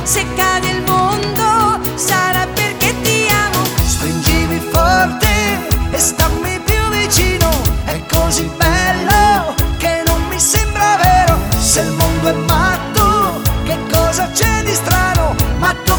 Se cade il mondo sarà perché ti amo. Stringimi forte e stammi più vicino, è così bello che non mi sembra vero. Se il mondo è matto, che cosa c'è di strano? Matto